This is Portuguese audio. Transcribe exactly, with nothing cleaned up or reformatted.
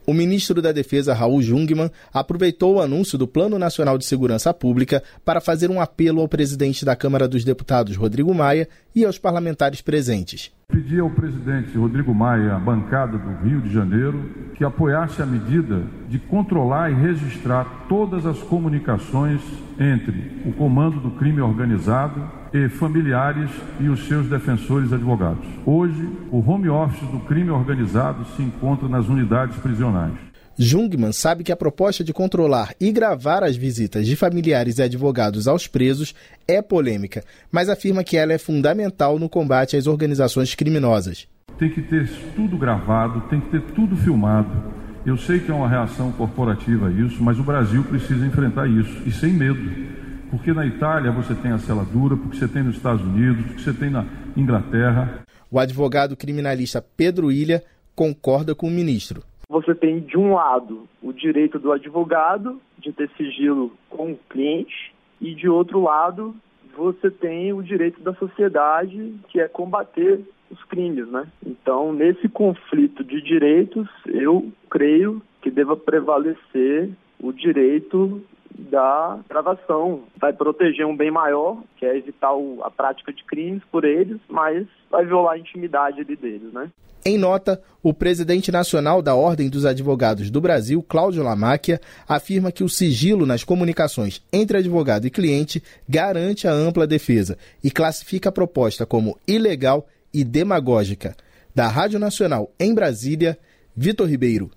O ministro da Defesa, Raul Jungmann, aproveitou o anúncio do Plano Nacional de Segurança Pública para fazer um apelo ao presidente da Câmara dos Deputados, Rodrigo Maia, e aos parlamentares presentes. Pedi ao presidente Rodrigo Maia, a bancada do Rio de Janeiro, que apoiasse a medida de controlar e registrar todas as comunicações entre o comando do crime organizado e familiares e os seus defensores advogados. Hoje, o home office do crime organizado se encontra nas unidades prisionais. Jungmann sabe que a proposta de controlar e gravar as visitas de familiares e advogados aos presos é polêmica, mas afirma que ela é fundamental no combate às organizações criminosas. Tem que ter tudo gravado, tem que ter tudo filmado. Eu sei que é uma reação corporativa a isso, mas o Brasil precisa enfrentar isso, e sem medo. Porque na Itália você tem a cela dura, porque você tem nos Estados Unidos, porque você tem na Inglaterra. O advogado criminalista Pedro Ilha concorda com o ministro. Você tem, de um lado, o direito do advogado de ter sigilo com o cliente e, de outro lado, você tem o direito da sociedade, que é combater os crimes, né? Então, nesse conflito de direitos, eu creio que deva prevalecer o direito da gravação. Vai proteger um bem maior, que é evitar o, a prática de crimes por eles, mas vai violar a intimidade ali deles, né? Em nota, o presidente nacional da Ordem dos Advogados do Brasil, Cláudio Lamáquia, afirma que o sigilo nas comunicações entre advogado e cliente garante a ampla defesa e classifica a proposta como ilegal e demagógica. Da Rádio Nacional em Brasília, Vitor Ribeiro.